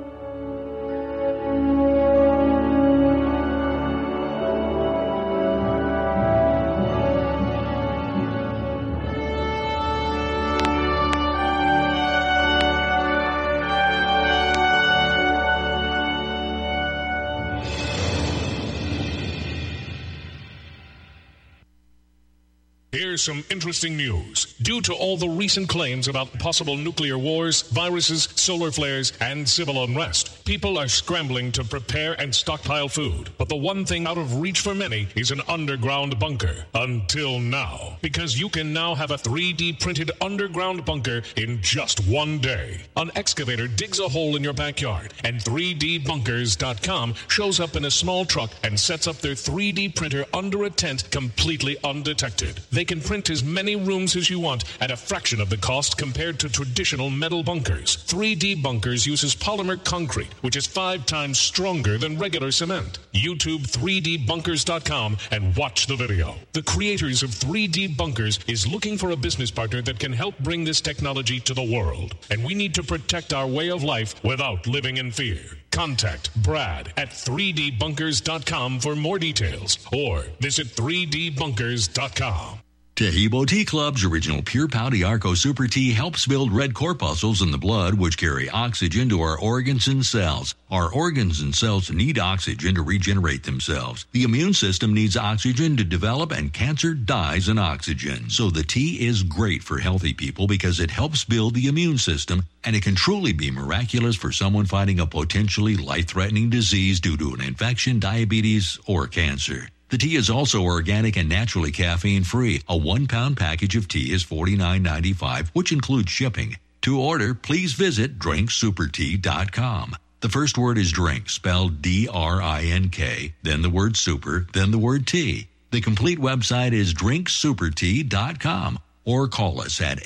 Here's some interesting news. Due to all the recent claims about possible nuclear wars, viruses, solar flares, and civil unrest, people are scrambling to prepare and stockpile food. But the one thing out of reach for many is an underground bunker. Until now. Because you can now have a 3D printed underground bunker in just one day. An excavator digs a hole in your backyard, and 3dbunkers.com shows up in a small truck and sets up their 3D printer under a tent completely undetected. They can print as many rooms as you want at a fraction of the cost compared to traditional metal bunkers. 3D Bunkers uses polymer concrete, which is 5 times stronger than regular cement. YouTube 3dbunkers.com and watch the video. The creators of 3D Bunkers is looking for a business partner that can help bring this technology to the world. And we need to protect our way of life without living in fear. Contact Brad at 3dbunkers.com for more details, or visit 3dbunkers.com. Tehibo Tea Club's original Pure Pouty Arco Super Tea helps build red corpuscles in the blood, which carry oxygen to our organs and cells. Our organs and cells need oxygen to regenerate themselves. The immune system needs oxygen to develop, and cancer dies in oxygen. So the tea is great for healthy people because it helps build the immune system, and it can truly be miraculous for someone fighting a potentially life-threatening disease due to an infection, diabetes, or cancer. The tea is also organic and naturally caffeine-free. A 1-pound package of tea is $49.95, which includes shipping. To order, please visit drinksupertea.com. The first word is drink, spelled D-R-I-N-K, then the word super, then the word tea. The complete website is drinksupertea.com. Or call us at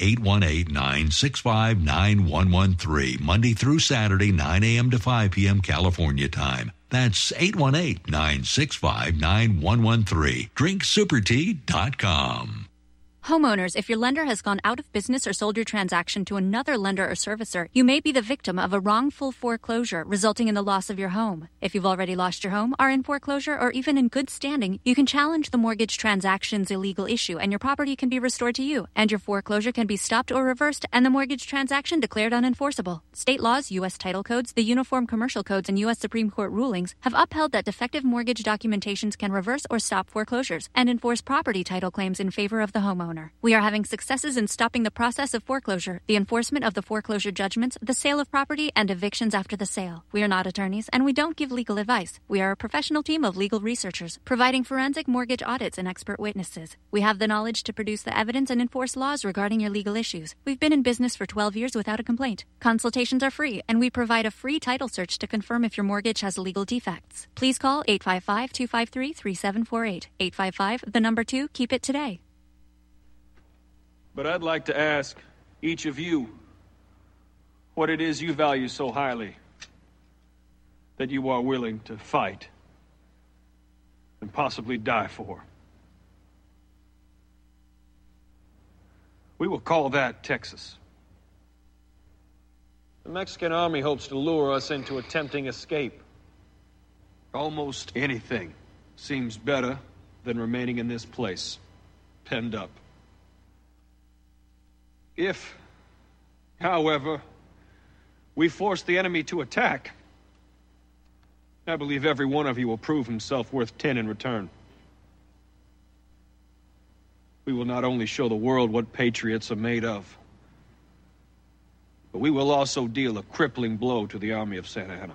818-965-9113, Monday through Saturday, 9 a.m. to 5 p.m. California time. That's 818-965-9113. drinksupertea.com. Homeowners, if your lender has gone out of business or sold your transaction to another lender or servicer, you may be the victim of a wrongful foreclosure resulting in the loss of your home. If you've already lost your home, are in foreclosure, or even in good standing, you can challenge the mortgage transaction's illegal issue and your property can be restored to you, and your foreclosure can be stopped or reversed and the mortgage transaction declared unenforceable. State laws, U.S. title codes, the Uniform Commercial Codes, and U.S. Supreme Court rulings have upheld that defective mortgage documentations can reverse or stop foreclosures and enforce property title claims in favor of the homeowner. We are having successes in stopping the process of foreclosure, the enforcement of the foreclosure judgments, the sale of property, and evictions after the sale. We are not attorneys, and we don't give legal advice. We are a professional team of legal researchers, providing forensic mortgage audits and expert witnesses. We have the knowledge to produce the evidence and enforce laws regarding your legal issues. We've been in business for 12 years without a complaint. Consultations are free, and we provide a free title search to confirm if your mortgage has legal defects. Please call 855-253-3748. 855, 2, keep it today. But I'd like to ask each of you what it is you value so highly that you are willing to fight and possibly die for. We will call that Texas. The Mexican army hopes to lure us into a tempting escape. Almost anything seems better than remaining in this place, penned up. If, however, we force the enemy to attack, I believe every one of you will prove himself worth 10 in return. We will not only show the world what patriots are made of, but we will also deal a crippling blow to the Army of Santa Anna.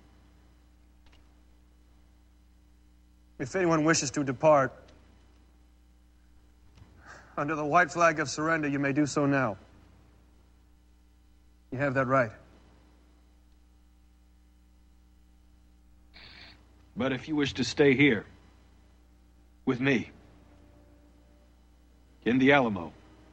If anyone wishes to depart, under the white flag of surrender, you may do so now. You have that right. But if you wish to stay here, with me, in the Alamo,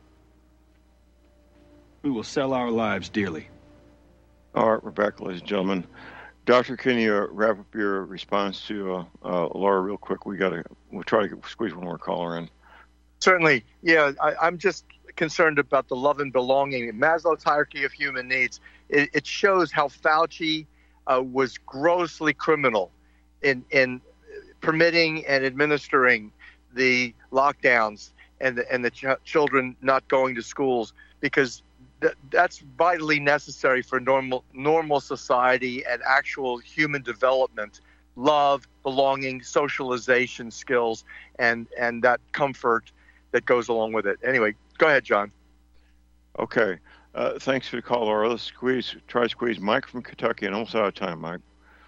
we will sell our lives dearly. All right, we're back, ladies and gentlemen. Doctor, can you wrap up your response to Laura real quick? We'll try to squeeze one more caller in. Certainly. Yeah, I'm just concerned about the love and belonging. Maslow's hierarchy of human needs, it shows how Fauci was grossly criminal in permitting and administering the lockdowns and the children not going to schools, because that's vitally necessary for normal society and actual human development, love, belonging, socialization skills, and that comfort that goes along with it. Anyway, go ahead, John. Okay. Thanks for the call, Laura. Let's try to squeeze Mike from Kentucky, and almost out of time, Mike.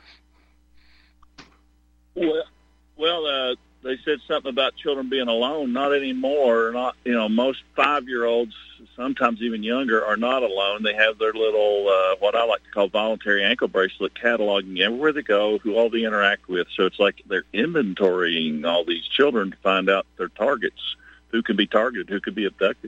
Well, they said something about children being alone. Not anymore. Not, most 5-year-olds, sometimes even younger, are not alone. They have their little, what I like to call voluntary ankle bracelet, cataloging everywhere they go, who all they interact with. So it's like they're inventorying all these children to find out their targets, who can be targeted, who could be abducted.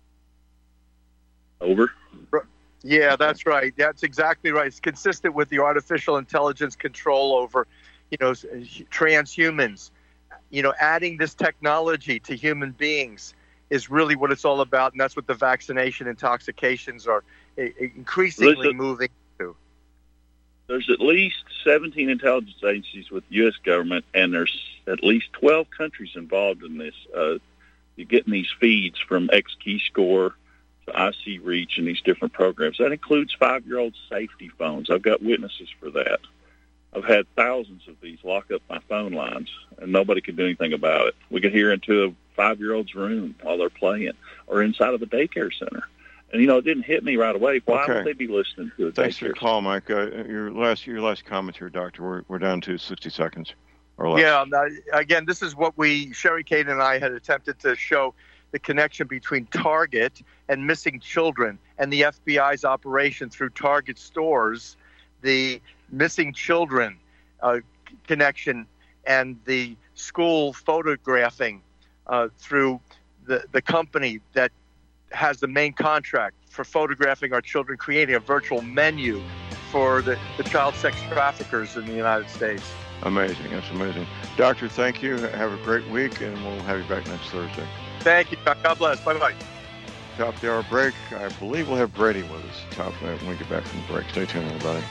Over. Yeah, that's right. That's exactly right. It's consistent with the artificial intelligence control over, transhumans. Adding this technology to human beings is really what it's all about, and that's what the vaccination intoxications are increasingly moving to. There's at least 17 intelligence agencies with the U.S. government, and there's at least 12 countries involved in this. You're getting these feeds from XKeyscore to IC Reach and these different programs. That includes 5-year-old safety phones. I've got witnesses for that. I've had thousands of these lock up my phone lines, and nobody could do anything about it. We could hear into a 5-year-old's room while they're playing, or inside of a daycare center. And, it didn't hit me right away. Why would they be listening to it? Thanks for your call, Mike. Your last comment here, Doctor. We're down to 60 seconds or less. Yeah, again, this is what Sherry Kate and I had attempted to show, the connection between Target and missing children, and the FBI's operation through Target stores, the missing children connection, and the school photographing through the company that has the main contract for photographing our children, creating a virtual menu for the child sex traffickers in the United States. Amazing. That's amazing. Doctor, thank you. Have a great week, and we'll have you back next Thursday. Thank you. God bless. Bye-bye. Top of the hour break. I believe we'll have Brady with us top of that when we get back from the break. Stay tuned, everybody.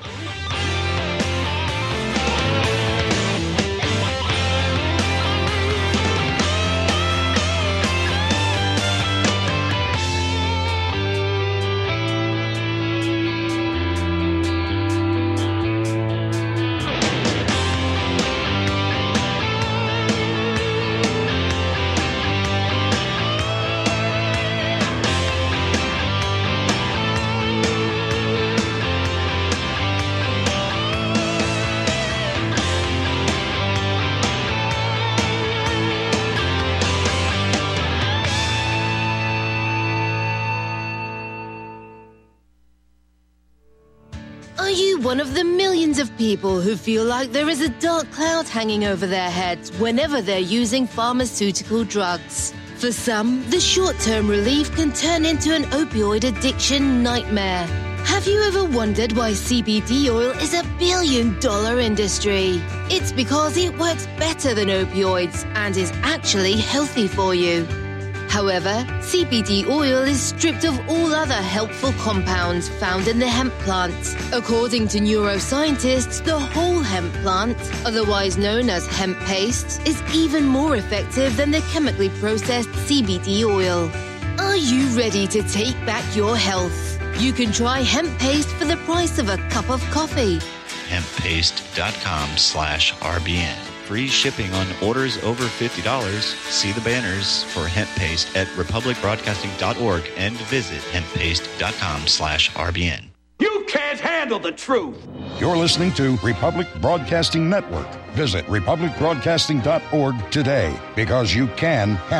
One of the millions of people who feel like there is a dark cloud hanging over their heads whenever they're using pharmaceutical drugs. For some, the short-term relief can turn into an opioid addiction nightmare. Have you ever wondered why CBD oil is a billion-dollar industry? It's because it works better than opioids and is actually healthy for you. However, CBD oil is stripped of all other helpful compounds found in the hemp plant. According to neuroscientists, the whole hemp plant, otherwise known as hemp paste, is even more effective than the chemically processed CBD oil. Are you ready to take back your health? You can try hemp paste for the price of a cup of coffee. Hemppaste.com/RBN free shipping on orders over $50. See the banners for hemp paste at republicbroadcasting.org and visit hemppaste.com/RBN. You can't handle the truth. You're listening to Republic Broadcasting Network. Visit republicbroadcasting.org today, because you can handle